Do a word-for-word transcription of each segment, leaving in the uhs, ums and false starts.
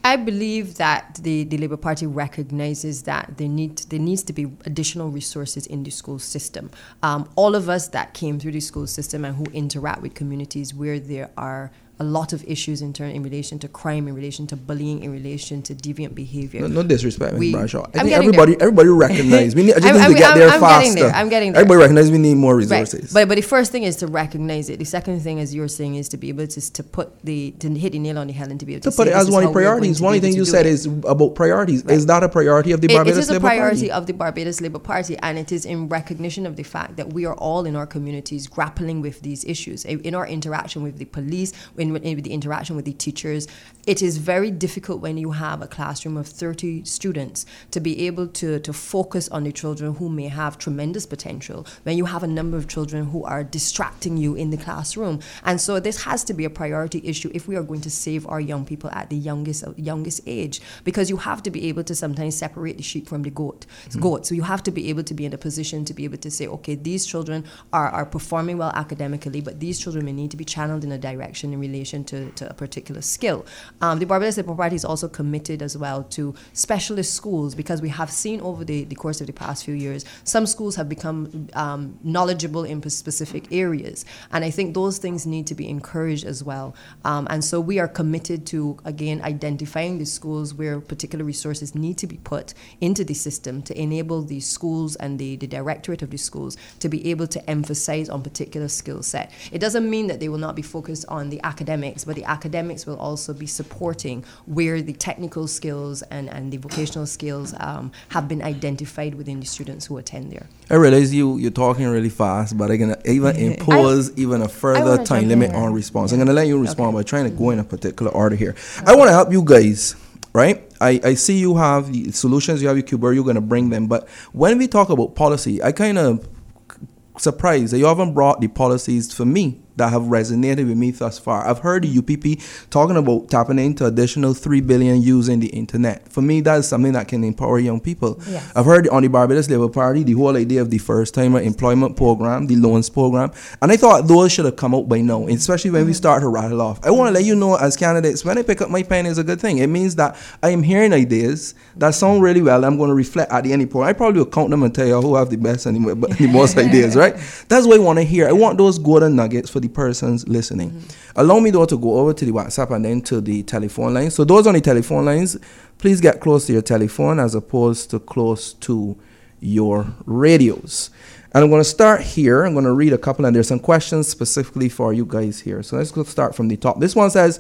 I believe that the, the Labour Party recognizes that there need there needs to be additional resources in the school system. Um, all of us that came through the school system and who interact with communities where there are a lot of issues in turn in relation to crime, in relation to bullying, in relation to deviant behavior. No, no disrespect, Miz Bradshaw. I I'm think everybody there. everybody recognize we need I just I'm, need I'm, to get I'm, there I'm faster. Getting there. I'm getting there. Everybody recognize we need more resources. Right. But but the first thing is to recognize it. The second thing, as you're saying, is to be able to to put the to hit the nail on the head and to be able to, to put say it as one of the priorities. One of the things you said it. is about priorities. Right. Is that a priority of the it, Barbados It is a Labour priority Party? of the Barbados Labour Party, and it is in recognition of the fact that we are all in our communities grappling with these issues. In our interaction with the police, in, in the interaction with the teachers, it is very difficult when you have a classroom of thirty students to be able to, to focus on the children who may have tremendous potential, when you have a number of children who are distracting you in the classroom. And so this has to be a priority issue if we are going to save our young people at the youngest youngest age, because you have to be able to sometimes separate the sheep from the goat. Mm-hmm. goat. So you have to be able to be in a position to be able to say, okay, these children are, are performing well academically, but these children may need to be channeled in a direction in relation to, to a particular skill. Um, the Barbados Labour Party is also committed as well to specialist schools, because we have seen over the, the course of the past few years, some schools have become um, knowledgeable in specific areas. And I think those things need to be encouraged as well. Um, and so we are committed to, again, identifying the schools where particular resources need to be put into the system to enable the schools and the, the directorate of the schools to be able to emphasize on particular skill set. It doesn't mean that they will not be focused on the academics, but the academics will also be supporting where the technical skills and, and the vocational skills um, have been identified within the students who attend there. I realize you, you're talking really fast, but I'm going to even impose I, even a further time limit on response. Yeah. I'm going to let you respond okay. by trying to go in a particular order here. Okay. I want to help you guys, right? I, I see you have the solutions, you have your Cuba, you're going to bring them. But when we talk about policy, I kind of surprised that you haven't brought the policies for me that have resonated with me thus far. I've heard the U P P talking about tapping into additional three billion using the internet. For me, that's something that can empower young people. Yes. I've heard on the Barbados Labour Party the whole idea of the first timer employment program, the loans program, and I thought those should have come out by now, especially when mm-hmm. we start to rattle off. I want to let you know, as candidates, when I pick up my pen is a good thing. It means that I am hearing ideas that sound really well. I'm going to reflect at the end point. I probably will count them and tell you who have the best and the most ideas, right? That's what I want to hear. I want those golden nuggets for the persons listening. Mm-hmm. Allow me though to go over to the WhatsApp and then to the telephone lines. So those on the telephone lines, please get close to your telephone as opposed to close to your radios. And I'm going to start here. I'm going to read a couple, and there's some questions specifically for you guys here. So let's go start from the top. This one says,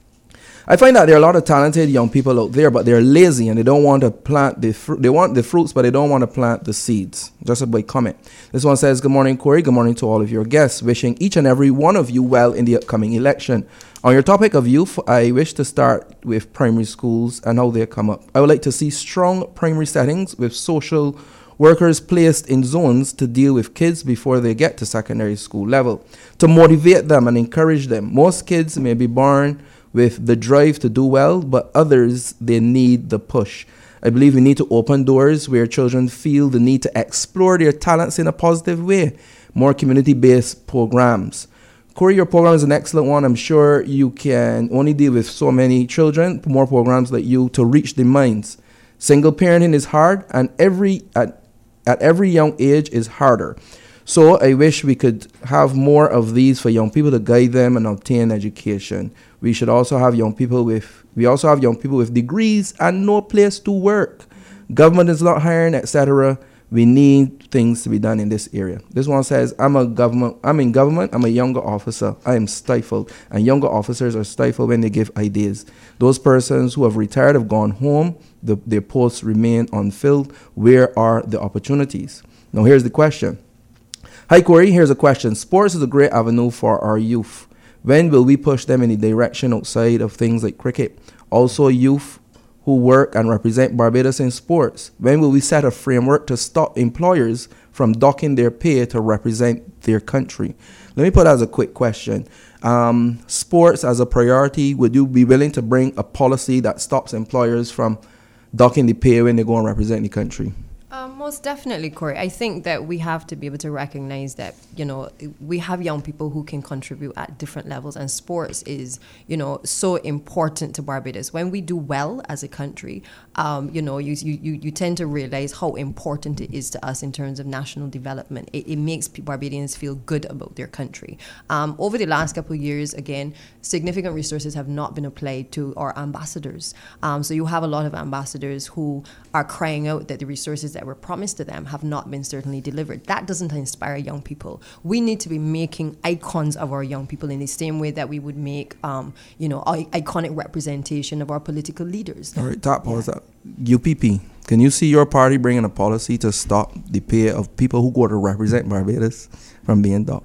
I find that there are a lot of talented young people out there, but they're lazy and they don't want to plant the fruit. They want the fruits, but they don't want to plant the seeds. Just a big comment. This one says, good morning, Corey. Good morning to all of your guests. Wishing each and every one of you well in the upcoming election. On your topic of youth, I wish to start with primary schools and how they come up. I would like to see strong primary settings with social workers placed in zones to deal with kids before they get to secondary school level, to motivate them and encourage them. Most kids may be born with the drive to do well, but others, they need the push. I believe we need to open doors where children feel the need to explore their talents in a positive way. More community-based programs. Corey, your program is an excellent one. I'm sure you can only deal with so many children, more programs like you to reach the minds. Single parenting is hard, and every at, at every young age is harder. So I wish we could have more of these for young people to guide them and obtain education. We should also have young people with, we also have young people with degrees and no place to work. Government is not hiring, et cetera. We need things to be done in this area. This one says, I'm a government, I'm in government, I'm a younger officer. I am stifled. And younger officers are stifled when they give ideas. Those persons who have retired have gone home. The, their posts remain unfilled. Where are the opportunities? Now here's the question. Hi, Corey. Here's a question. Sports is a great avenue for our youth. When will we push them in the direction outside of things like cricket? Also, youth who work and represent Barbados in sports. When will we set a framework to stop employers from docking their pay to represent their country? Let me put that as a quick question. Um, sports as a priority, would you be willing to bring a policy that stops employers from docking the pay when they go and represent the country? Um, most definitely, Corey. I think that we have to be able to recognize that, you know, we have young people who can contribute at different levels, and sports is, you know, so important to Barbados. When we do well as a country, um, you know, you, you, you tend to realize how important it is to us in terms of national development. It, it makes Barbadians feel good about their country. Um, over the last couple of years, again, significant resources have not been applied to our ambassadors. Um, so you have a lot of ambassadors who are crying out that the resources that were promised to them have not been certainly delivered. That doesn't inspire young people. We need to be making icons of our young people in the same way that we would make, um, you know, I- iconic representation of our political leaders. All right, top pause up. U P P, can you see your party bringing a policy to stop the pay of people who go to represent Barbados from being docked?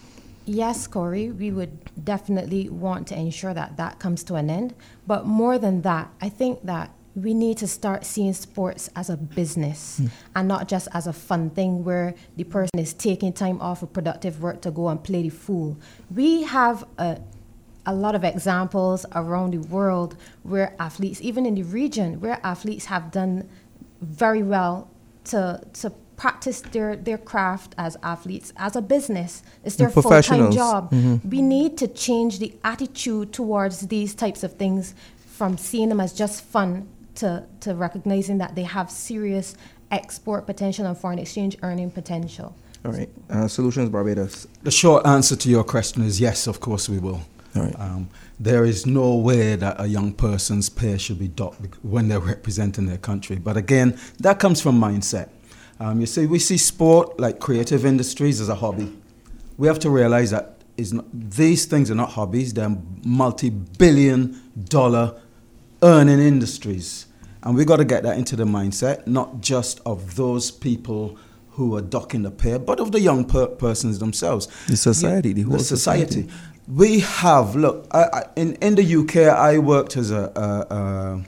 Yes, Corey, we would definitely want to ensure that that comes to an end. But more than that, I think that we need to start seeing sports as a business mm. and not just as a fun thing where the person is taking time off of productive work to go and play the fool. We have a, a lot of examples around the world where athletes, even in the region, where athletes have done very well to to practice their, their craft as athletes, as a business. It's their full-time job. Mm-hmm. We need to change the attitude towards these types of things from seeing them as just fun to, to recognizing that they have serious export potential and foreign exchange earning potential. All right. Uh, Solutions Barbados. The short answer to your question is yes, of course we will. All right. Um, there is no way that a young person's pay should be docked when they're representing their country. But again, that comes from mindset. Um, you see, we see sport like creative industries as a hobby. We have to realize that is not, these things are not hobbies, they're multi-billion dollar earning industries. And we got to get that into the mindset, not just of those people who are docking the pay, but of the young per- persons themselves. The society, the whole the society. society. We have, look, I, I, in, in the U K, I worked as a, a, a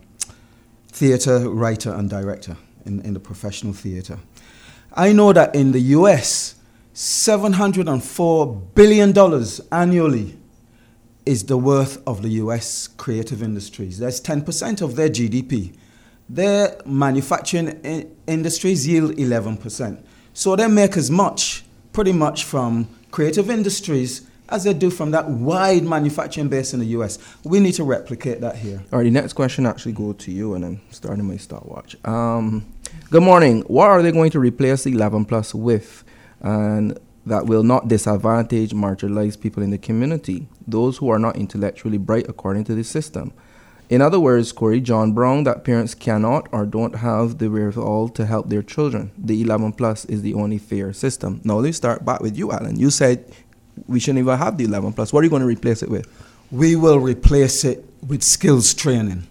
theatre writer and director in, in the professional theatre. I know that in the U S, seven hundred four billion dollars annually is the worth of the U S creative industries. That's ten percent of their G D P. Their manufacturing I- industries yield eleven percent. So they make as much, pretty much, from creative industries as they do from that wide manufacturing base in the U S. We need to replicate that here. All right, the next question actually go to you, and I'm starting my stopwatch. Um, good morning. What are they going to replace the eleven plus with, and that will not disadvantage marginalized people in the community, those who are not intellectually bright according to the system? In other words, Corey, John Brown, that parents cannot or don't have the wherewithal to help their children. The eleven plus is the only fair system. Now let's start back with you, Alan. You said we shouldn't even have the eleven plus. What are you going to replace it with? We will replace it with skills training.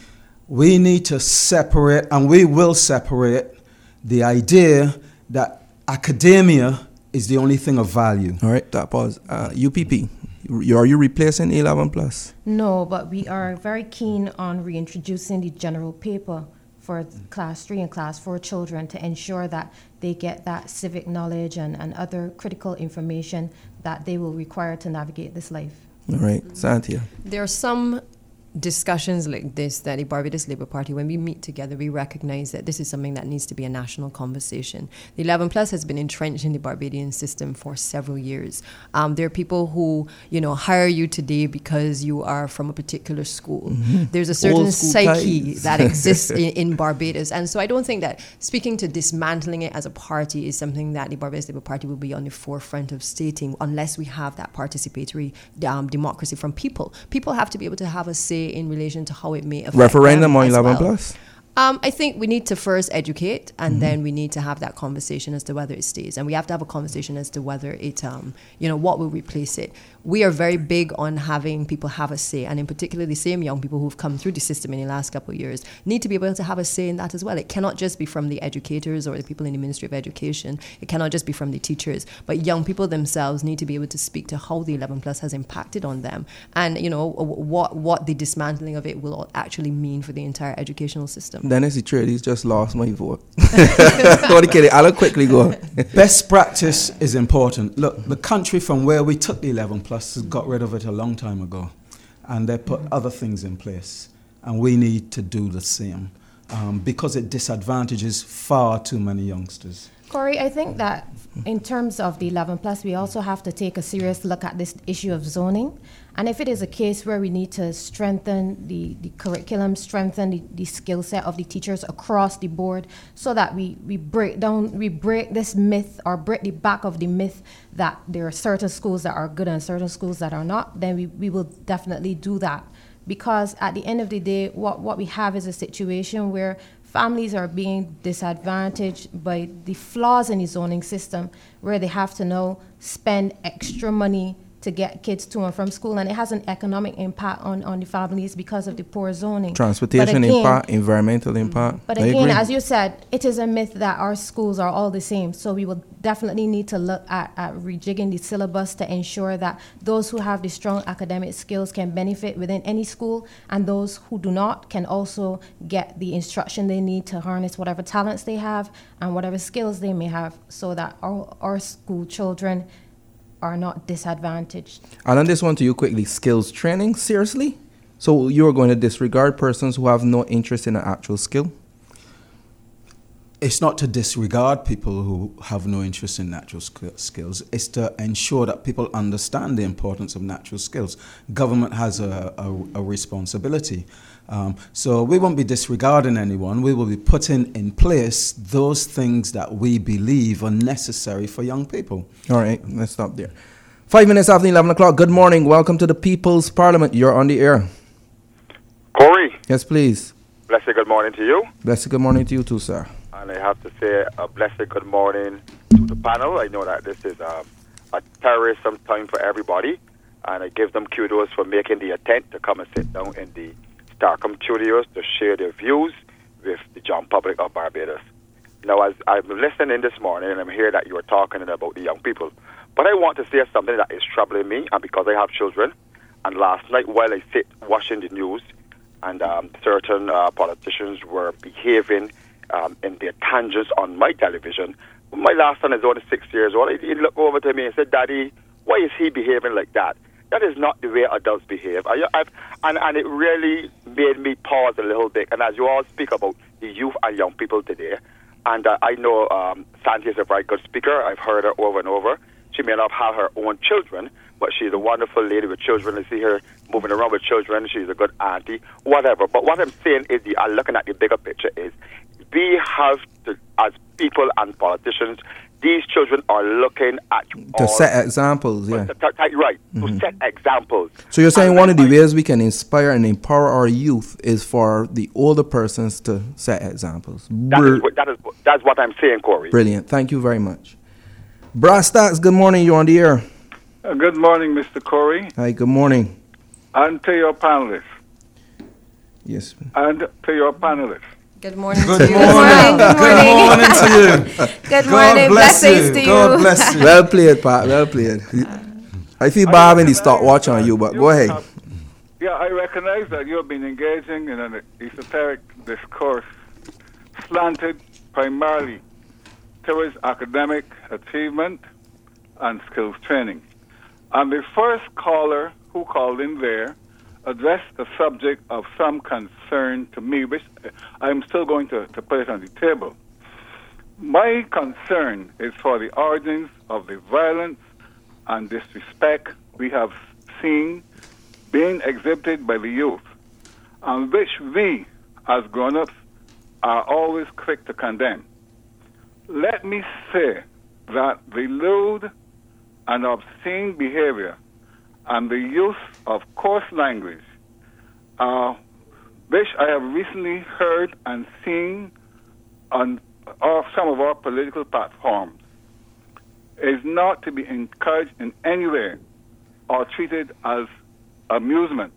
We need to separate, and we will separate, the idea that academia is the only thing of value. All right, that pause. Uh, U P P, are you replacing eleven plus? No, but we are very keen on reintroducing the general paper for class three and class four children to ensure that they get that civic knowledge and, and other critical information that they will require to navigate this life. All right, Santia. There are some discussions like this that the Barbados Labour Party, when we meet together, we recognize that this is something that needs to be a national conversation. The eleven plus has been entrenched in the Barbadian system for several years. Um, there are people who, you know, hire you today because you are from a particular school. Mm-hmm. There's a certain psyche that exists in, in Barbados. And so I don't think that speaking to dismantling it as a party is something that the Barbados Labour Party will be on the forefront of stating unless we have that participatory um, democracy from people. People have to be able to have a say in relation to how it may affect referendum them on eleven well. plus? Um, I think we need to first educate, and Mm-hmm. then we need to have that conversation as to whether it stays. And we have to have a conversation as to whether it, um, you know, what will replace it. We are very big on having people have a say, and in particular, the same young people who've come through the system in the last couple of years need to be able to have a say in that as well. It cannot just be from the educators or the people in the Ministry of Education. It cannot just be from the teachers, but young people themselves need to be able to speak to how the eleven plus has impacted on them, and you know what what the dismantling of it will actually mean for the entire educational system. Dennis, the tradies just lost my vote. Don't kidding. I'll quickly go. Best practice is important. Look, the country from where we took the eleven plus has got rid of it a long time ago, and they put other things in place, and we need to do the same. um, because it disadvantages far too many youngsters. Corey, I think that in terms of the eleven plus, we also have to take a serious look at this issue of zoning. And if it is a case where we need to strengthen the, the curriculum, strengthen the, the skill set of the teachers across the board so that we, we break down, we break this myth or break the back of the myth that there are certain schools that are good and certain schools that are not, then we, we will definitely do that. Because at the end of the day, what, what we have is a situation where families are being disadvantaged by the flaws in the zoning system, where they have to now spend extra money to get kids to and from school, and it has an economic impact on, on the families because of the poor zoning. Transportation again, impact, environmental impact. But again, as you said, it is a myth that our schools are all the same. So we will definitely need to look at, at rejigging the syllabus to ensure that those who have the strong academic skills can benefit within any school, and those who do not can also get the instruction they need to harness whatever talents they have and whatever skills they may have, so that our, our school children are not disadvantaged. And on this one to you quickly, skills training, seriously? So you're going to disregard persons who have no interest in an actual skill? It's not to disregard people who have no interest in natural sk- skills. It's to ensure that people understand the importance of natural skills. Government has a, a, a responsibility. Um, so we won't be disregarding anyone. We will be putting in place those things that we believe are necessary for young people. All right, let's stop there. Five minutes after eleven o'clock. Good morning. Welcome to the People's Parliament. You're on the air. Corey. Yes, please. Blessed good morning to you. Blessed good morning to you too, sir. And I have to say a blessed good morning to the panel. I know that this is um, a terrorism time for everybody, and I give them kudos for making the attempt to come and sit down in the Starcom Studios to share their views with the young public of Barbados. Now, as I'm listening this morning, and I'm hearing that you are talking about the young people, but I want to say something that is troubling me, and because I have children, and last night while I sit watching the news, and um, certain uh, politicians were behaving um, in their tangents on my television. My last son is only six years old. He looked over to me and said, "Daddy, why is he behaving like that? That is not the way adults behave." I, I've, and, and it really made me pause a little bit. And as you all speak about the youth and young people today, and uh, I know um, Sandy is a very good speaker. I've heard her over and over. She may not have her own children, but she's a wonderful lady with children. I see her moving around with children. She's a good auntie, whatever. But what I'm saying is, the, uh, looking at the bigger picture is, we have to, as people and politicians, these children are looking at to set examples, yeah. Right, mm-hmm. to set examples. So you're saying and one of the ways we can inspire and empower our youth is for the older persons to set examples. That is, what, that is, that's what I'm saying, Corey. Brilliant. Thank you very much. Brass Stacks, good morning. You're on the air. Uh, good morning, Mister Corey. Hi, good morning. And to your panelists. Yes. And to your panelists. Good morning Good to you. morning. Good morning. Good morning to you. Good God morning. bless Blessings you. to you. God bless you. Well played, Pat. Well played. I feel bad when they start watching on you, but go ahead. Have, yeah, I recognize that you've been engaging in an esoteric discourse slanted primarily towards academic achievement and skills training. And the first caller who called in there addressed a subject of some concern to me, which I'm still going to, to put it on the table. My concern is for the origins of the violence and disrespect we have seen being exhibited by the youth, and which we, as grown-ups, are always quick to condemn. Let me say that the lewd and obscene behavior and the use of coarse language, uh, which I have recently heard and seen on uh, some of our political platforms, is not to be encouraged in any way or treated as amusement.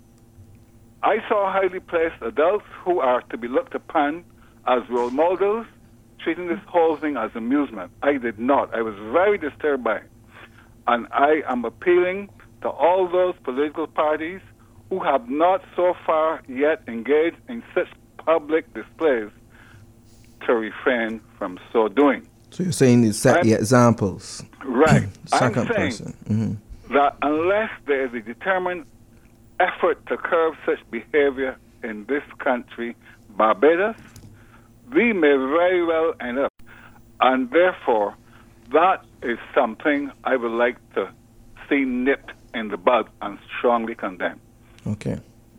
I saw highly placed adults who are to be looked upon as role models treating this whole thing as amusement. I did not. I was very disturbed by it. And I am appealing to all those political parties who have not so far yet engaged in such public displays to refrain from so doing. So you're saying you set I'm, the examples. Right. Second I'm saying person. Mm-hmm. that unless there is a determined effort to curb such behavior in this country, Barbados, we may very well end up. And therefore, that is something I would like to see nipped in the bud and strongly condemn. Okay.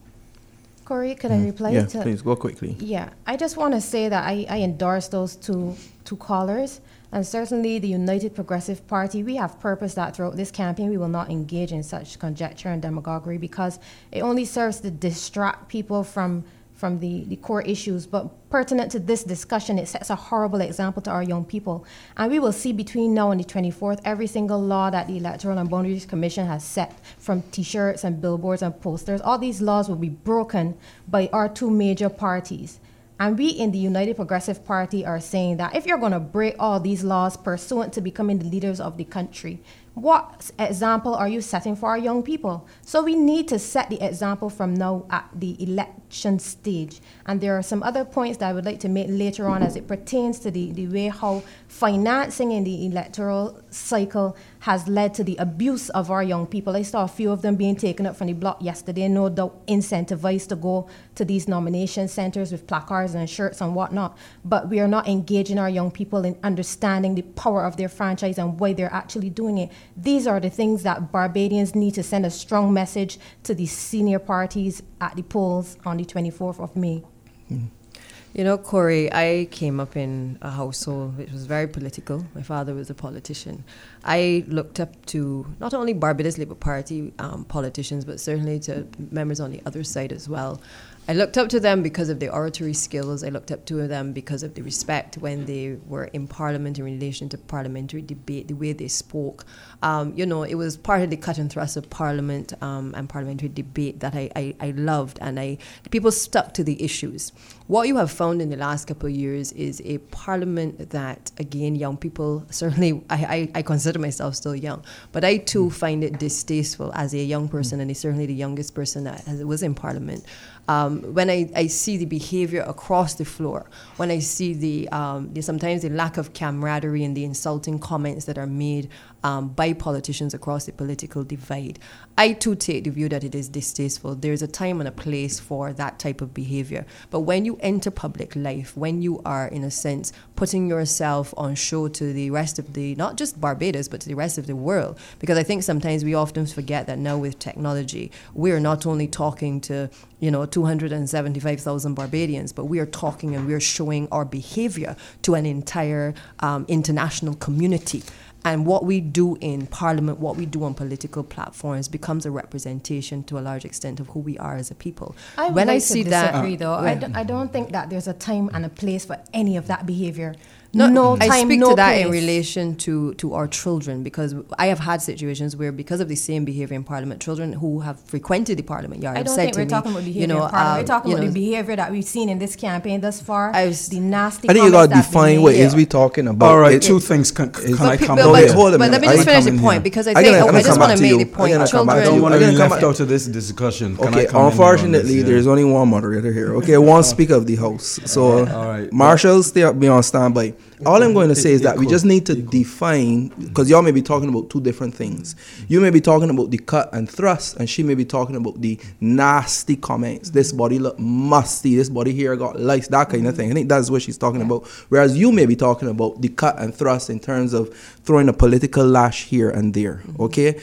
Corey, could I reply Yeah, to? please, go quickly. Yeah, I just want to say that I, I endorse those two two callers, and certainly the United Progressive Party, we have purpose that throughout this campaign we will not engage in such conjecture and demagoguery, because it only serves to distract people from from the, the core issues. But pertinent to this discussion, it sets a horrible example to our young people. And we will see between now and the twenty-fourth, every single law that the Electoral and Boundaries Commission has set, from T-shirts and billboards and posters, all these laws will be broken by our two major parties. And we in the United Progressive Party are saying that if you're going to break all these laws pursuant to becoming the leaders of the country, what example are you setting for our young people? So we need to set the example from now at the election stage. And there are some other points that I would like to make later on as it pertains to the, the way how financing in the electoral cycle has led to the abuse of our young people. I saw a few of them being taken up from the block yesterday, no doubt incentivized to go to these nomination centers with placards and shirts and whatnot. But we are not engaging our young people in understanding the power of their franchise and why they're actually doing it. These are the things that Barbadians need to send a strong message to the senior parties at the polls on the twenty-fourth of May. Mm. You know, Corey, I came up in a household which was very political. My father was a politician. I looked up to not only Barbados Labour Party um, politicians, but certainly to members on the other side as well. I looked up to them because of their oratory skills. I looked up to them because of the respect when they were in Parliament in relation to parliamentary debate, the way they spoke. Um, you know, it was part of the cut and thrust of Parliament um, and parliamentary debate that I, I, I loved, and I people stuck to the issues. What you have found in the last couple of years is a Parliament that, again, young people, certainly I, I, I consider myself still young, but I too find it distasteful as a young person, and certainly the youngest person that has, was in Parliament. Um, when I, I see the behavior across the floor, when I see the, um, the sometimes the lack of camaraderie and the insulting comments that are made um, by politicians across the political divide, I too take the view that it is distasteful. There's a time and a place for that type of behavior. But when you enter public life, when you are, in a sense, putting yourself on show to the rest of the, not just Barbados, but to the rest of the world, because I think sometimes we often forget that now with technology, we're not only talking to, you know, two hundred seventy-five thousand Barbadians, but we are talking and we're showing our behavior to an entire um, international community. And what we do in Parliament, what we do on political platforms becomes a representation to a large extent of who we are as a people. I when like I see to that, disagree, though. uh, I, d- I don't think that there's a time and a place for any of that behavior. No, no I time, speak no to that place. in relation to, to our children, because I have had situations where, because of the same behavior in Parliament, children who have frequented the Parliament yard I have don't said think to we're me, talking about behavior you know, in Parliament. um, we're talking you about know, the behavior that we've seen in this campaign thus far. I've- the nasty I think you comments got to that have been define what made. is we talking about. All right, It- two things. Can, can But I pe- come but, No, out wait, but, hold a but let minute. me I just can finish come the in point, here. because I I think gotta- I, I'm I gonna just come want back to to make you. the I'm point. gonna come back I to don't you. want I'm to be gonna come left back- out of this discussion. Can I Okay, come in here on unfortunately, this? Yeah. there's only one moderator here. Okay, one speaker of the house. So, All right. Marshall, stay up, be on standby. All I'm going to say is that we Equal. just need to define, because y'all may be talking about two different things. You may be talking about the cut and thrust, and she may be talking about the nasty comments. This body look musty. This body here got lice, that kind of thing. I think that's what she's talking about. Whereas you may be talking about the cut and thrust in terms of throwing a political lash here and there. Okay,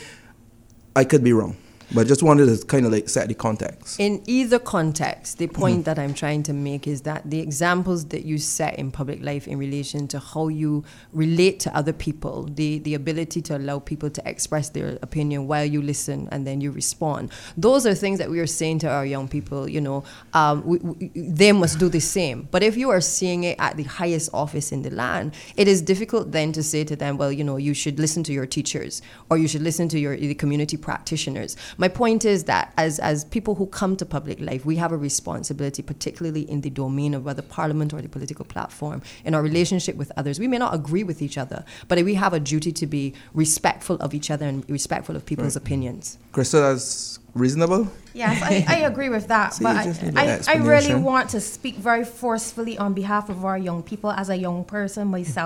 I could be wrong, but just wanted to kind of like set the context. In either context, the point mm-hmm. that I'm trying to make is that the examples that you set in public life in relation to how you relate to other people, the, the ability to allow people to express their opinion while you listen and then you respond, those are things that we are saying to our young people, you know, um, we, we, they must do the same. But if you are seeing it at the highest office in the land, it is difficult then to say to them, well, you know, you should listen to your teachers, or you should listen to your the community practitioners. My point is that as, as people who come to public life, we have a responsibility, particularly in the domain of whether Parliament or the political platform, in our relationship with others. We may not agree with each other, but we have a duty to be respectful of each other and respectful of people's right. opinions. Crystal, that's reasonable? Yes, I, I agree with that. See, but I, I, I really want to speak very forcefully on behalf of our young people as a young person myself.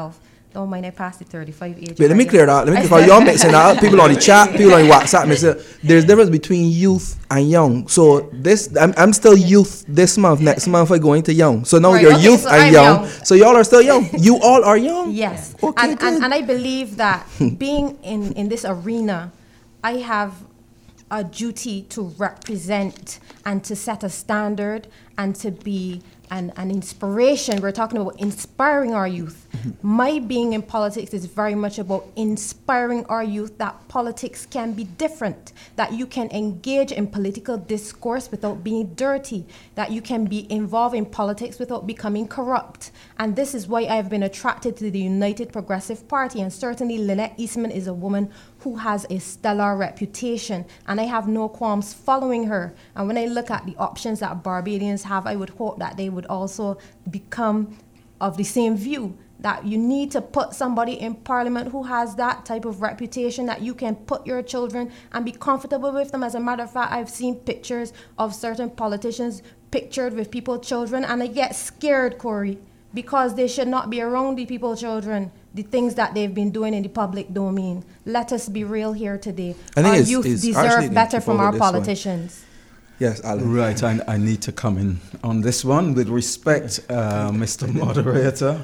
Don't mind I passed the thirty-five age. Wait, let me clear that. Let me because y'all mixing that. People on the chat, people on WhatsApp, mixing. There's difference between youth and young. So this, I'm, I'm still youth this month. Next month I go into young. So now Right, you're okay, youth so and I'm young. young. So y'all are still young. You all are young. Yes. Okay, and, good. and, and I believe that being in, in this arena, I have a duty to represent and to set a standard and to be an, an inspiration. We're talking about inspiring our youth. Mm-hmm. My being in politics is very much about inspiring our youth that politics can be different, that you can engage in political discourse without being dirty, that you can be involved in politics without becoming corrupt. And this is why I've been attracted to the United Progressive Party. And certainly Lynette Eastman is a woman who has a stellar reputation, and I have no qualms following her. And when I look at the options that Barbadians have, I would hope that they would also become of the same view, that you need to put somebody in parliament who has that type of reputation, that you can put your children and be comfortable with them. As a matter of fact, I've seen pictures of certain politicians pictured with people's children, and I get scared, Corey, because they should not be around the people's children, the things that they've been doing in the public domain. Let us be real here today. I think our it's, youth it's deserve better from our politicians. One. Yes, Alan. Right, I, I need to come in on this one with respect, uh, Mister Moderator.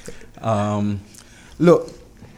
Um, look,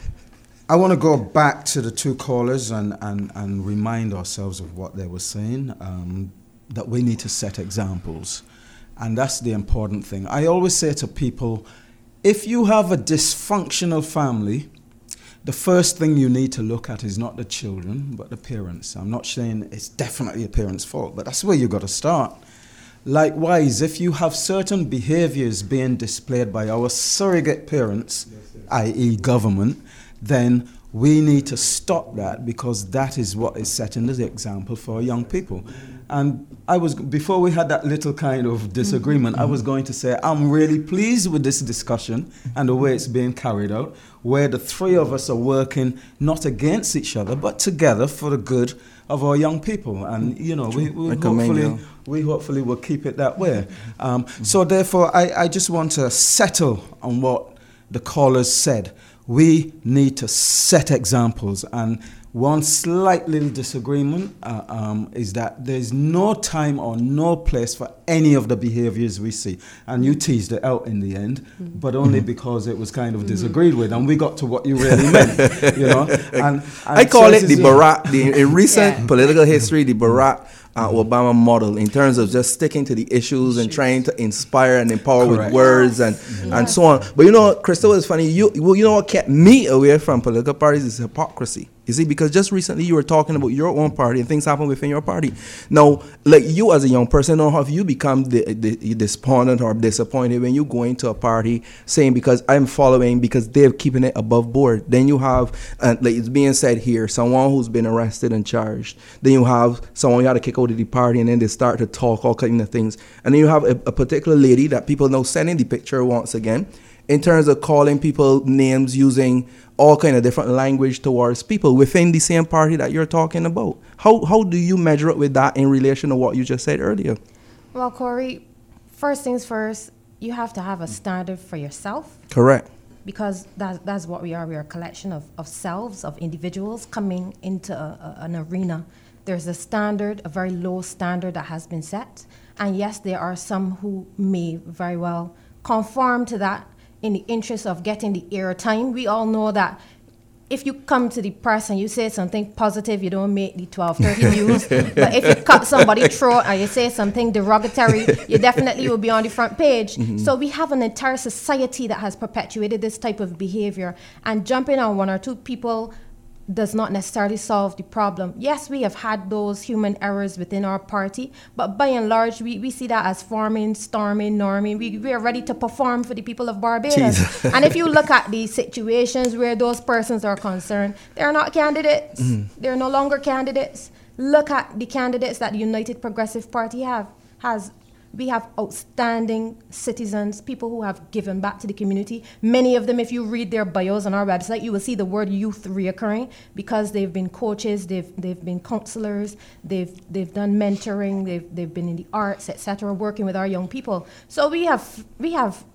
I want to go back to the two callers and, and, and remind ourselves of what they were saying, um, that we need to set examples. And that's the important thing. I always say to people, if you have a dysfunctional family, the first thing you need to look at is not the children, but the parents. I'm not saying it's definitely a parent's fault, but that's where you've got to start. Likewise, if you have certain behaviors being displayed by our surrogate parents, that is government, then we need to stop that, because that is what is setting the example for young people. And I was, before we had that little kind of disagreement, mm-hmm. I was going to say I'm really pleased with this discussion and the way it's being carried out, where the three of us are working not against each other, but together for the good of our young people. And, you know, we, we hopefully we hopefully will keep it that way. Um, mm-hmm. So therefore, I, I just want to settle on what the callers said. We need to set examples. And one slight little disagreement uh, um, is that there's no time or no place for any of the behaviors we see. And you teased it out in the end, mm-hmm. but only because it was kind of mm-hmm. disagreed with, and we got to what you really meant, you know. And, and I call it the Barack, the, in recent yeah. political history, the Barack Uh, Obama model, in terms of just sticking to the issues and trying to inspire and empower Correct. With words and, yes. and so on. But you know, Crystal, is funny. You well, you know what kept me away from political parties is hypocrisy. You see, because just recently you were talking about your own party and things happen within your party. Now, like you as a young person, don't have you become the, the, despondent or disappointed when you go into a party saying, because I'm following, because they're keeping it above board. Then you have, uh, like it's being said here, someone who's been arrested and charged. Then you have someone you had to kick out of the party, and then they start to talk all kinds of things. And then you have a, a particular lady that people now sending the picture once again, in terms of calling people names, using all kind of different language towards people within the same party that you're talking about. How how do you measure up with that in relation to what you just said earlier? Well, Corey, first things first, you have to have a standard for yourself. Correct. Because that, that's what we are. We are a collection of, of selves, of individuals coming into a, a, an arena. There's a standard, a very low standard that has been set. And yes, there are some who may very well conform to that in the interest of getting the airtime. We all know that if you come to the press and you say something positive, you don't make the twelve thirty news. But if you cut somebody's throat and you say something derogatory, you definitely will be on the front page. Mm-hmm. So we have an entire society that has perpetuated this type of behavior. And jumping on one or two people does not necessarily solve the problem. Yes, we have had those human errors within our party, but by and large, we, we see that as forming, storming, norming. We, we are ready to perform for the people of Barbados. And if you look at the situations where those persons are concerned, they're not candidates. Mm-hmm. They're no longer candidates. Look at the candidates that the United Progressive Party have has. We have outstanding citizens, people who have given back to the community. Many of them, if you read their bios on our website, you will see the word youth reoccurring, because they've been coaches, they've they've been counselors, they've they've done mentoring, they've they've been in the arts, et cetera, working with our young people. So we have we have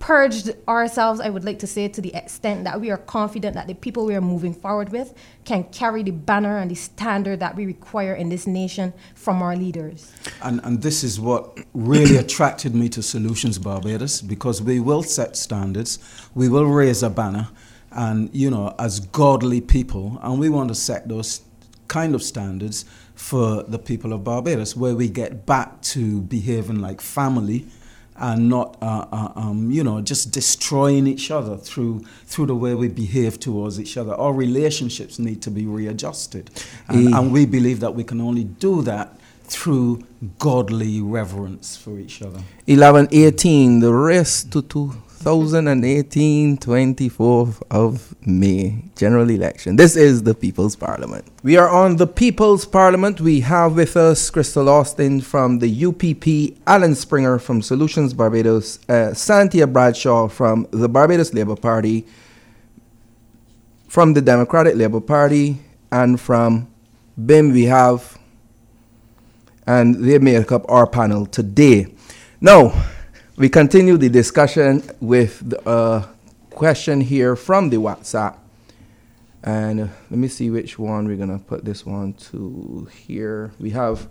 purged ourselves, I would like to say, to the extent that we are confident that the people we are moving forward with can carry the banner and the standard that we require in this nation from our leaders. And, and this is what really attracted me to Solutions Barbados, because we will set standards, we will raise a banner, and, you know, as godly people, and we want to set those kind of standards for the people of Barbados, where we get back to behaving like family and not, uh, uh, um, you know, just destroying each other through through the way we behave towards each other. Our relationships need to be readjusted. And, mm. and we believe that we can only do that through godly reverence for each other. eleven eighteen, the rest to two thousand eighteen, twenty-fourth of May, general election. This is the People's Parliament. We are on the People's Parliament. We have with us Crystal Austin from the U P P, Alan Springer from Solutions Barbados, uh, Santia Bradshaw from the Barbados Labour Party, from the Democratic Labour Party, and from B I M we have, and they make up our panel today. Now, we continue the discussion with the uh, question here from the WhatsApp. And uh, let me see which one we're going to put this one to here. We have,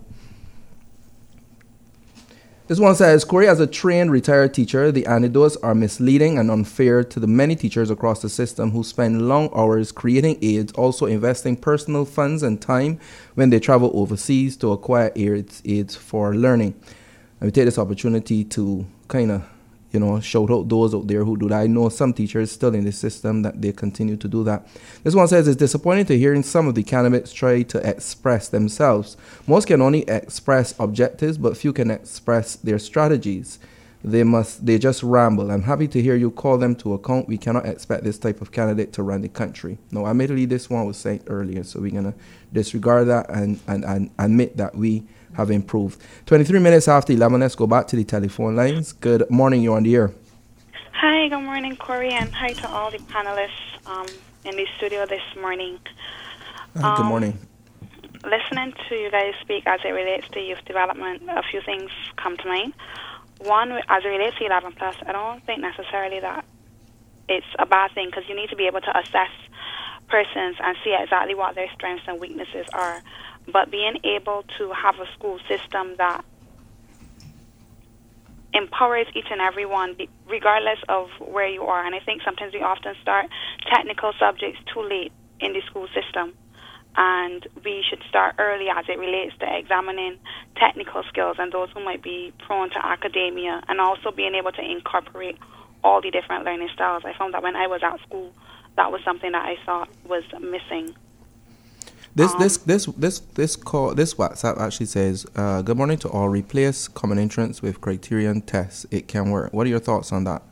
this one says, Corey, as a trained retired teacher, the anecdotes are misleading and unfair to the many teachers across the system who spend long hours creating aids, also investing personal funds and time when they travel overseas to acquire aids, aids for learning. And we take this opportunity to kind of, you know, shout out those out there who do that. I know some teachers still in the system that they continue to do that. This one says, it's disappointing to hearing some of the candidates try to express themselves. Most can only express objectives, but few can express their strategies. They must, they just ramble. I'm happy to hear you call them to account. We cannot expect this type of candidate to run the country. No, admittedly, this one was said earlier, so we're going to disregard that and, and, and admit that we have improved. twenty-three minutes after eleven, let's go back to the telephone lines. Good morning, you're on the air. Hi, good morning, Corey, and hi to all the panelists um, in the studio this morning. Hi, um, good morning. Listening to you guys speak as it relates to youth development, a few things come to mind. One, as it relates to eleven plus, I don't think necessarily that it's a bad thing, because you need to be able to assess persons and see exactly what their strengths and weaknesses are. But being able to have a school system that empowers each and every one, regardless of where you are. And I think sometimes we often start technical subjects too late in the school system. And we should start early as it relates to examining technical skills and those who might be prone to academia, and also being able to incorporate all the different learning styles. I found that when I was at school, that was something that I thought was missing. This um, this this this this call this WhatsApp actually says, uh, "Good morning to all. Replace common entrance with criterion tests. It can work." What are your thoughts on that?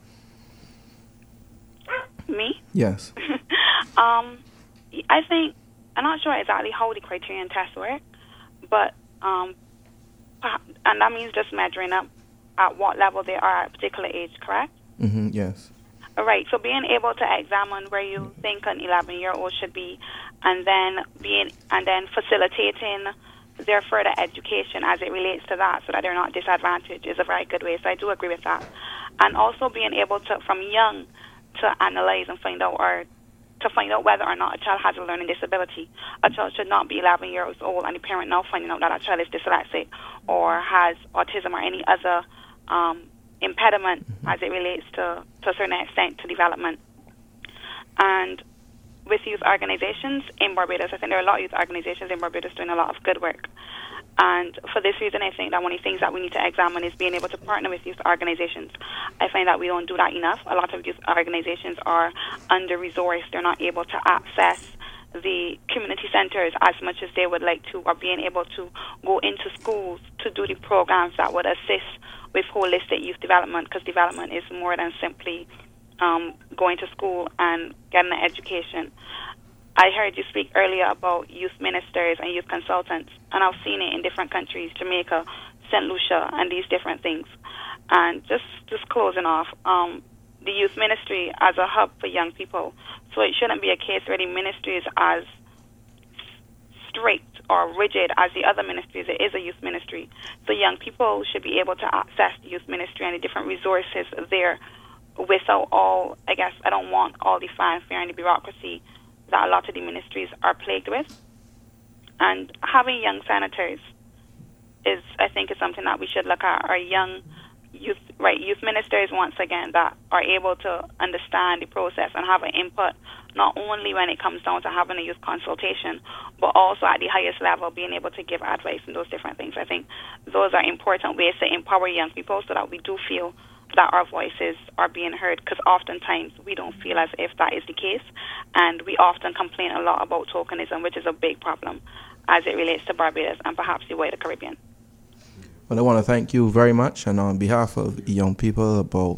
Me? Yes. um, I think I'm not sure exactly how the criterion tests work, but um, and that means just measuring up at what level they are at a particular age, correct? Mm-hmm, yes. All right, so being able to examine where you think an eleven-year-old should be, and then being and then facilitating their further education as it relates to that, so that they're not disadvantaged, is a very good way. So I do agree with that, and also being able to, from young, to analyze and find out, or to find out whether or not a child has a learning disability. A child should not be eleven years old, and the parent now finding out that a child is dyslexic or has autism or any other um, impediment as it relates to, to a certain extent to development. And with youth organizations in Barbados, I think there are a lot of youth organizations in Barbados doing a lot of good work. And for this reason, I think that one of the things that we need to examine is being able to partner with youth organizations. I find that we don't do that enough. A lot of youth organizations are under-resourced. They're not able to access the community centers as much as they would like to, or being able to go into schools to do the programs that would assist with holistic youth development, because development is more than simply um, going to school and getting an education. I heard you speak earlier about youth ministers and youth consultants, and I've seen it in different countries, Jamaica, Saint Lucia, and these different things. And just, just closing off, um, the youth ministry as a hub for young people. So it shouldn't be a case where the ministry is as strict or rigid as the other ministries. It is a youth ministry. So young people should be able to access the youth ministry and the different resources there without all, I guess, I don't want all the fanfare and the bureaucracy that a lot of the ministries are plagued with. And having young senators is, I think, is something that we should look at. Our young youth, right, youth ministers, once again, that are able to understand the process and have an input, not only when it comes down to having a youth consultation, but also at the highest level, being able to give advice and those different things. I think those are important ways to empower young people so that we do feel that our voices are being heard, because oftentimes we don't feel as if that is the case, and we often complain a lot about tokenism, which is a big problem as it relates to Barbados and perhaps the wider Caribbean. Well, I want to thank you very much, and on behalf of young people, about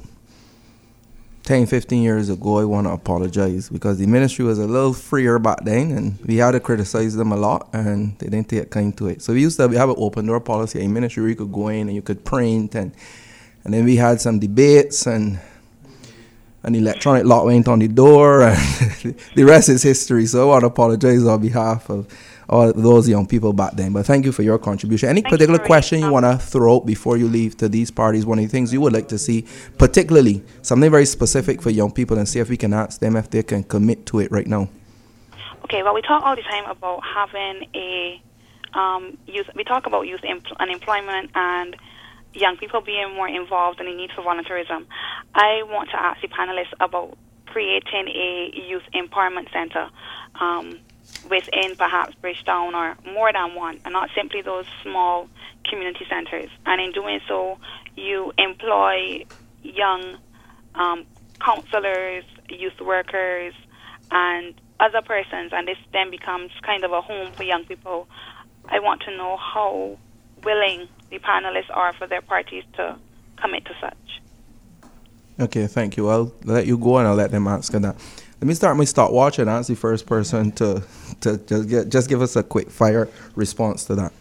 ten, fifteen years ago, I want to apologize because the ministry was a little freer back then, and we had to criticize them a lot, and they didn't take kind to it. So we used to have an open door policy, a ministry where you could go in and you could print, and and then we had some debates, and an electronic lock went on the door, and the rest is history. So I want to apologize on behalf of all those young people back then. But thank you for your contribution. Any thank particular you question you want to throw out before you leave to these parties? One of the things you would like to see, particularly something very specific for young people, and see if we can ask them if they can commit to it right now. Okay, well, we talk all the time about having a um, youth. We talk about youth empl- unemployment and young people being more involved in the need for volunteerism. I want to ask the panelists about creating a youth empowerment center um, within perhaps Bridgetown or more than one, and not simply those small community centers. And in doing so, you employ young um, counselors, youth workers, and other persons, and this then becomes kind of a home for young people. I want to know how willing the panelists are for their parties to commit to such. Okay, thank you. I'll let you go and I'll let them answer that. Let me start my stopwatch and ask the first person to, to just, get, just give us a quick fire response to that.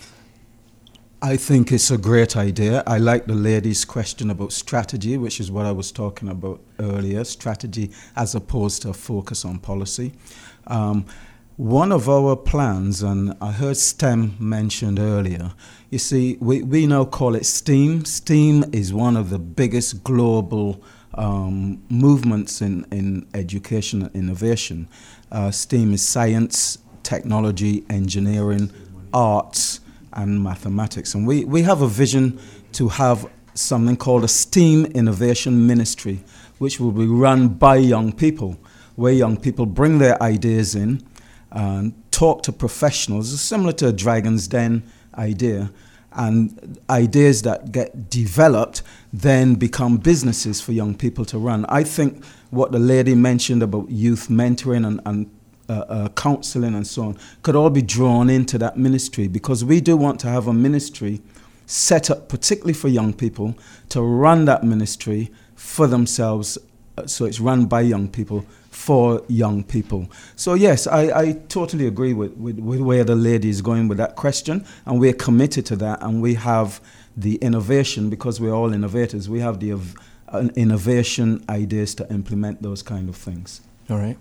I think it's a great idea. I like the lady's question about strategy, which is what I was talking about earlier, strategy as opposed to a focus on policy. Um, One of our plans, and I heard STEM mentioned earlier, you see, we, we now call it STEAM. STEAM is one of the biggest global um, movements in, in education and innovation. Uh, STEAM is science, technology, engineering, arts, and mathematics. And we, we have a vision to have something called a STEAM Innovation Ministry, which will be run by young people, where young people bring their ideas in and talk to professionals, similar to a Dragon's Den idea, and ideas that get developed then become businesses for young people to run. I think what the lady mentioned about youth mentoring and, and uh, uh, counseling and so on could all be drawn into that ministry, because we do want to have a ministry set up particularly for young people to run that ministry for themselves, uh, so it's run by young people for young people. So yes, I, I totally agree with, with, with where the lady is going with that question, and we're committed to that, and we have the innovation, because we're all innovators, we have the uh, innovation ideas to implement those kind of things. All right.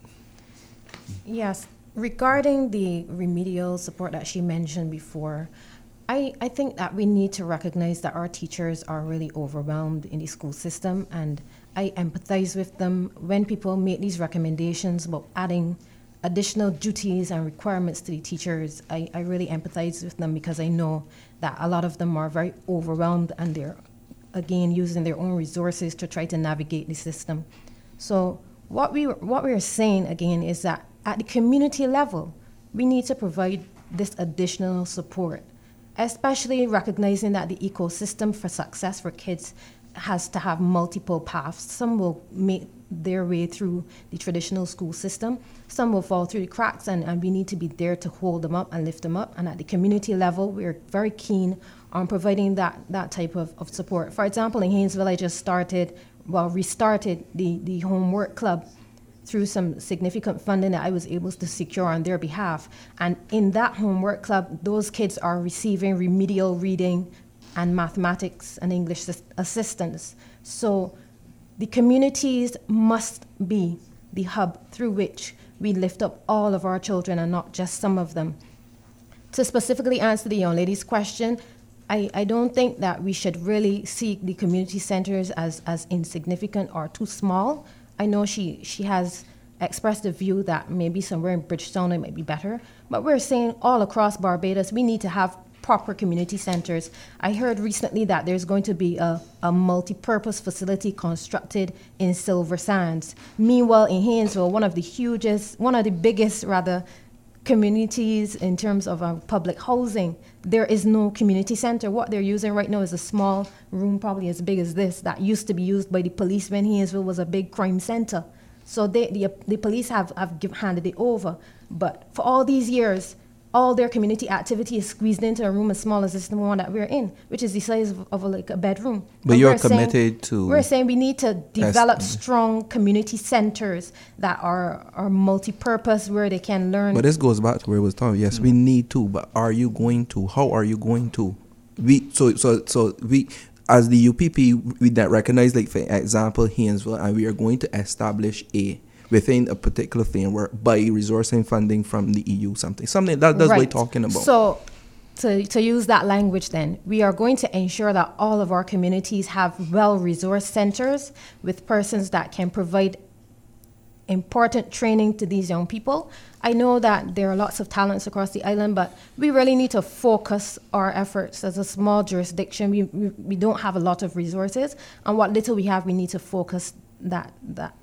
Yes, regarding the remedial support that she mentioned before, I, I think that we need to recognize that our teachers are really overwhelmed in the school system, and I empathize with them when people make these recommendations about adding additional duties and requirements to the teachers. I, I really empathize with them, because I know that a lot of them are very overwhelmed, and they're, again, using their own resources to try to navigate the system. So what, we, what we're saying, again, is that at the community level, we need to provide this additional support, especially recognizing that the ecosystem for success for kids has to have multiple paths. Some will make their way through the traditional school system. Some will fall through the cracks, and, and we need to be there to hold them up and lift them up. And at the community level, we're very keen on providing that, that type of, of support. For example, in Haynesville, I just started, well, restarted the, the homework club through some significant funding that I was able to secure on their behalf. And in that homework club, those kids are receiving remedial reading and mathematics and English assistance. So the communities must be the hub through which we lift up all of our children and not just some of them. To specifically answer the young lady's question, I, I don't think that we should really see the community centers as, as insignificant or too small. I know she, she has expressed the view that maybe somewhere in Bridgetown it might be better, but we're saying all across Barbados we need to have proper community centers. I heard recently that there's going to be a, a multi-purpose facility constructed in Silver Sands. Meanwhile, in Haynesville, one of the hugest, one of the biggest rather, communities in terms of uh, public housing, there is no community center. What they're using right now is a small room, probably as big as this, that used to be used by the police when Haynesville was a big crime center. So they, the, the police have, have give, handed it over. But for all these years, all their community activity is squeezed into a room as small as this the one that we're in, which is the size of, of a, like a bedroom. But and you're committed saying, to... We're saying we need to develop strong community centers that are, are multi-purpose, where they can learn. But this goes back to where we was talking. Yes, mm. we need to, but are you going to? How are you going to? We So, so, so we... As the U P P, we that recognize, like, for example, Haynesville, and we are going to establish a within a particular framework by resourcing funding from the E U, something, something that that's right. what we're talking about. So, to to use that language, then we are going to ensure that all of our communities have well-resourced centers with persons that can provide important training to these young people. I know that there are lots of talents across the island, but we really need to focus our efforts. As a small jurisdiction, we, we, we don't have a lot of resources, and what little we have, we need to focus that that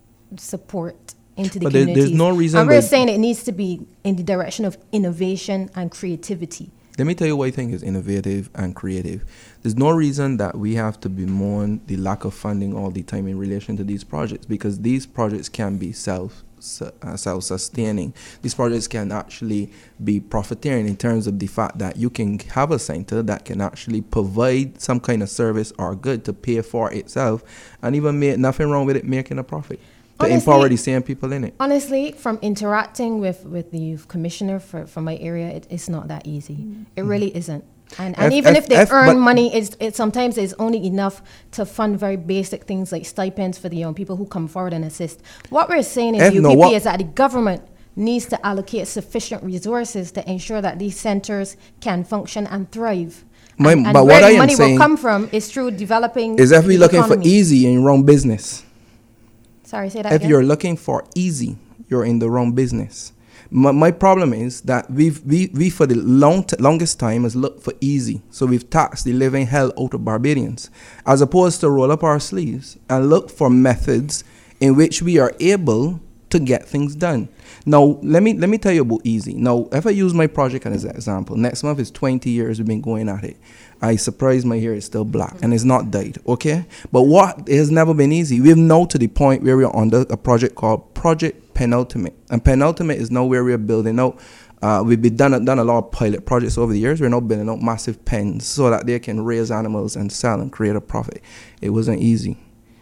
support into the but there, communities. there's no reason. And we're saying it needs to be in the direction of innovation and creativity. Let me tell you what I think is innovative and creative. There's no reason that we have to bemoan the lack of funding all the time in relation to these projects, because these projects can be self uh, self-sustaining. These projects can actually be profiteering in terms of the fact that you can have a center that can actually provide some kind of service or good to pay for itself, and even make nothing wrong with it making a profit. To Honestly, empower the same people in it. Honestly, from interacting with, with the youth commissioner for, for my area, it, it's not that easy. Mm-hmm. It really isn't. And, and F, even F, if they F, earn money, it's, it sometimes is only enough to fund very basic things like stipends for the young people who come forward and assist. What we're saying in F, U P P no, is that the government needs to allocate sufficient resources to ensure that these centers can function and thrive. My, and and but where what the I am money saying will come from is through developing is if we're looking economy. for easy and wrong business. Sorry, say that If again. you're looking for easy, you're in the wrong business. My, my problem is that we've, we, we for the long t- longest time has looked for easy. So we've taxed the living hell out of Barbadians, as opposed to roll up our sleeves and look for methods in which we are able to get things done. Now, let me let me tell you about easy. Now, if I use my project as an example, next month is twenty years we've been going at it. I surprised my hair is still black and it's not dyed, okay? But what it has never been easy. We've now to the point where we're under a project called Project Penultimate. And Penultimate is now where we're building out. Uh, we've been done, done a lot of pilot projects over the years. We're now building out massive pens so that they can raise animals and sell and create a profit. It wasn't easy.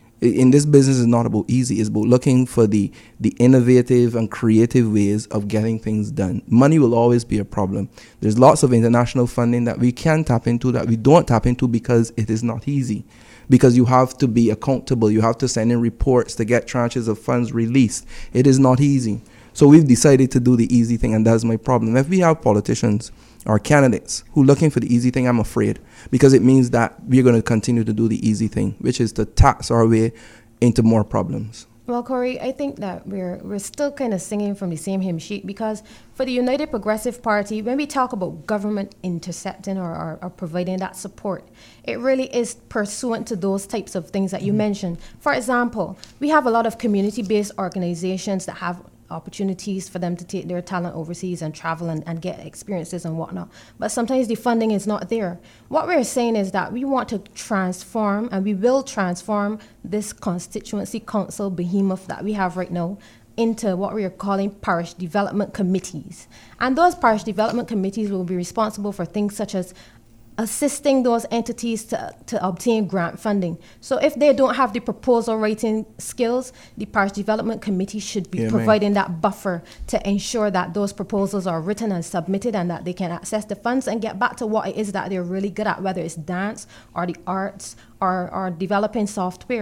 In this business, it's not about easy. It's about looking for the, the innovative and creative ways of getting things done. Money will always be a problem. There's lots of international funding that we can tap into that we don't tap into because it is not easy. Because you have to be accountable. You have to send in reports to get tranches of funds released. It is not easy. So we've decided to do the easy thing, and that's my problem. If we have politicians or candidates who are looking for the easy thing, I'm afraid, because it means that we're going to continue to do the easy thing, which is to tax our way into more problems. Well, Corey, I think that we're we're still kind of singing from the same hymn sheet, because for the United Progressive Party, when we talk about government intercepting or, or, or providing that support, it really is pursuant to those types of things that you mm-hmm. mentioned. For example, we have a lot of community-based organizations that have opportunities for them to take their talent overseas and travel and, and get experiences and whatnot. But sometimes the funding is not there. What we're saying is that we want to transform, and we will transform this constituency council behemoth that we have right now into what we are calling parish development committees. And those parish development committees will be responsible for things such as assisting those entities to, to obtain grant funding. So if they don't have the proposal writing skills, the parish development committee should be yeah, providing man. that buffer to ensure that those proposals are written and submitted and that they can access the funds and get back to what it is that they're really good at, whether it's dance or the arts or, or developing software.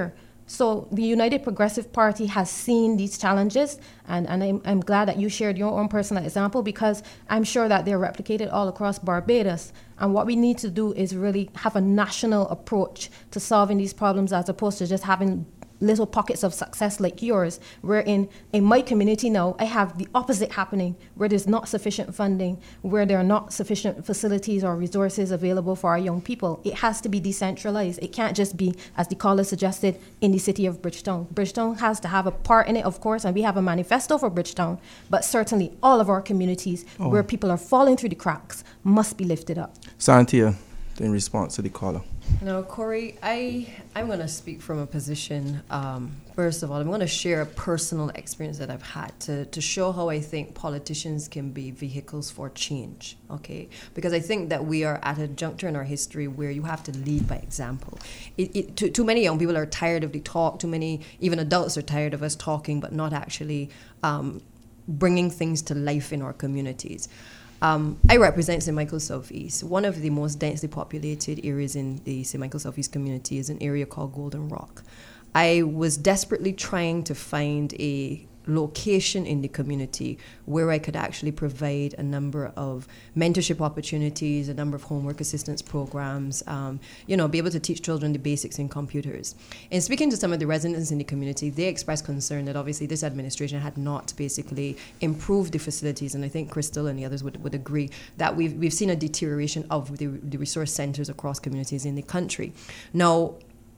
So the United Progressive Party has seen these challenges, and, and I'm, I'm glad that you shared your own personal example, because I'm sure that they're replicated all across Barbados. And what we need to do is really have a national approach to solving these problems, as opposed to just having little pockets of success like yours, where in, in my community now, I have the opposite happening, where there's not sufficient funding, where there are not sufficient facilities or resources available for our young people. It has to be decentralized. It can't just be, as the caller suggested, in the city of Bridgetown. Bridgetown has to have a part in it, of course, and we have a manifesto for Bridgetown, but certainly all of our communities oh. where people are falling through the cracks must be lifted up. Santia, in response to the caller. No, Corey, I, I'm going to speak from a position, um, first of all, I'm going to share a personal experience that I've had to, to show how I think politicians can be vehicles for change, okay? Because I think that we are at a juncture in our history where you have to lead by example. It, it, too, too many young people are tired of the talk, too many, even adults are tired of us talking, but not actually um, bringing things to life in our communities. Um, I represent Saint Michael Southeast. One of the most densely populated areas in the Saint Michael Southeast community is an area called Golden Rock. I was desperately trying to find a location in the community where I could actually provide a number of mentorship opportunities, a number of homework assistance programs, um, you know, be able to teach children the basics in computers. And speaking to some of the residents in the community, they expressed concern that obviously this administration had not basically improved the facilities, and I think Crystal and the others would, would agree that we've, we've seen a deterioration of the, the resource centers across communities in the country. Now,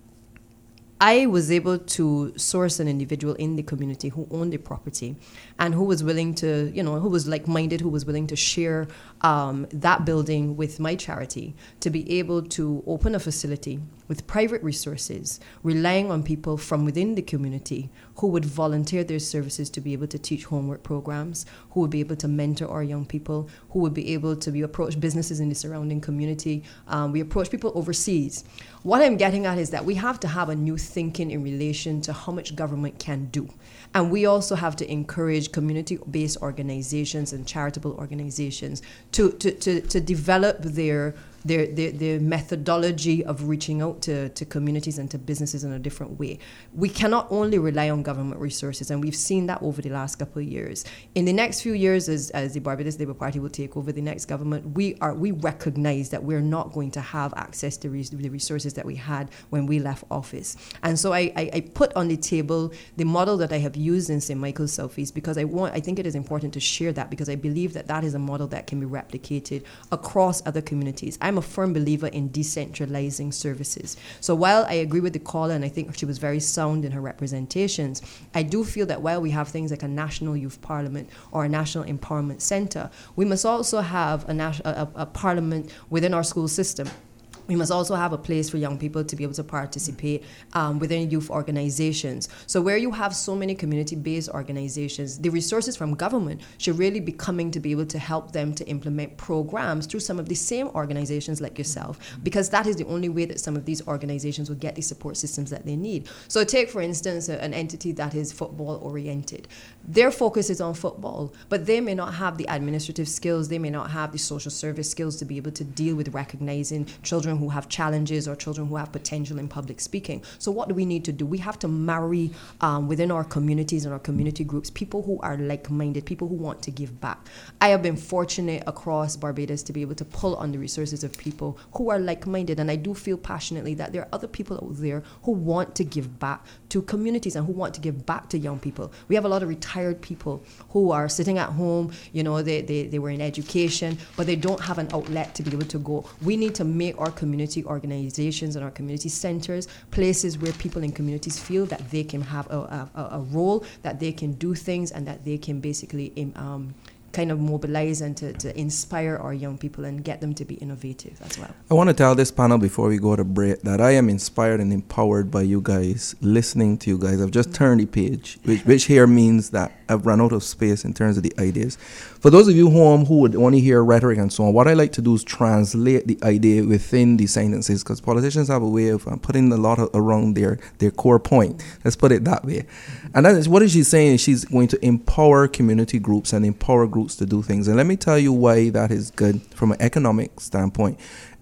I was able to source an individual in the community who owned the property and who was willing to, you know, who was like-minded, who was willing to share um, that building with my charity to be able to open a facility with private resources, relying on people from within the community who would volunteer their services to be able to teach homework programs, who would be able to mentor our young people, who would be able to be approach businesses in the surrounding community. Um, we approach people overseas. What I'm getting at is that we have to have a new thinking in relation to how much government can do. And we also have to encourage community-based organizations and charitable organizations to, to, to, to develop their Their, their, their methodology of reaching out to, to communities and to businesses in a different way. We cannot only rely on government resources, and we've seen that over the last couple of years. In the next few years, as, as the Barbados Labour Party will take over the next government, we are we recognize that we're not going to have access to res- the resources that we had when we left office. And so I, I, I put on the table the model that I have used in Saint Michael Southeast, because I want I think it is important to share that, because I believe that that is a model that can be replicated across other communities. I'm a firm believer in decentralizing services. So while I agree with the caller, and I think she was very sound in her representations, I do feel that while we have things like a National Youth Parliament or a National Empowerment Center, we must also have a, nas- a, a parliament within our school system. We must also have a place for young people to be able to participate um, within youth organizations. So where you have so many community-based organizations, the resources from government should really be coming to be able to help them to implement programs through some of the same organizations like yourself, because that is the only way that some of these organizations will get the support systems that they need. So take, for instance, a, an entity that is football-oriented. Their focus is on football, but they may not have the administrative skills, they may not have the social service skills to be able to deal with recognizing children who have challenges or children who have potential in public speaking. So what do we need to do? We have to marry um, within our communities and our community groups people who are like-minded, people who want to give back. I have been fortunate across Barbados to be able to pull on the resources of people who are like-minded, and I do feel passionately that there are other people out there who want to give back to communities and who want to give back to young people. We have a lot of retired people who are sitting at home, you know, they, they, they were in education, but they don't have an outlet to be able to go. We need to make our community organizations and our community centers places where people in communities feel that they can have a, a, a role, that they can do things, and that they can basically um, kind of mobilize and to, to inspire our young people and get them to be innovative as well. I want to tell this panel before we go to break that I am inspired and empowered by you guys, listening to you guys. I've just mm-hmm. turned the page, which, which here means that I've run out of space in terms of the ideas. For those of you home who would only hear rhetoric and so on, what I like to do is translate the idea within the sentences, because politicians have a way of uh, putting a lot of, around their, their core point. Let's put it that way. And that is, what is she saying? She's going to empower community groups and empower groups to do things. And let me tell you why that is good from an economic standpoint.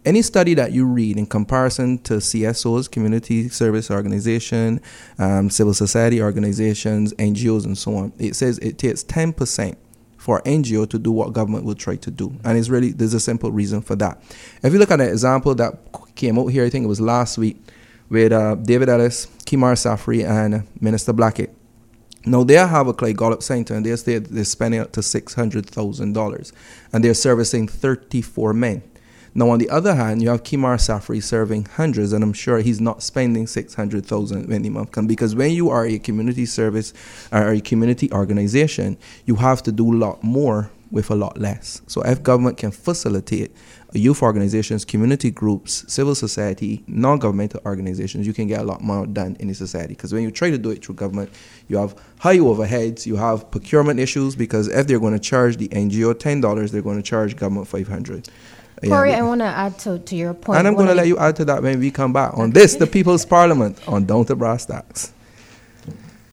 any study that you read in comparison to C S Os, community service organization, um, civil society organizations, N G Os, and so on, it says it takes ten percent for N G O to do what government will try to do. And it's really, there's a simple reason for that. If you look at an example that came out here, I think it was last week, with uh, David Ellis, Kimar Safri, and Minister Blackett. Now, they have a Clay Gallup Center, and they say they're spending up to six hundred thousand dollars, and they're servicing thirty-four men. Now, on the other hand, you have Kimar Safri serving hundreds, and I'm sure he's not spending six hundred thousand dollars minimum, because when you are a community service or a community organization, you have to do a lot more with a lot less. So if government can facilitate youth organizations, community groups, civil society, non-governmental organizations, you can get a lot more done in the society. Because when you try to do it through government, you have high overheads, you have procurement issues, because if they're going to charge the N G O ten dollars, they're going to charge government five hundred dollars. Corey, yeah, I want to add to, to your point. And I'm going to let you add to that when we come back on this, the People's Parliament, on Down to Brass Tacks.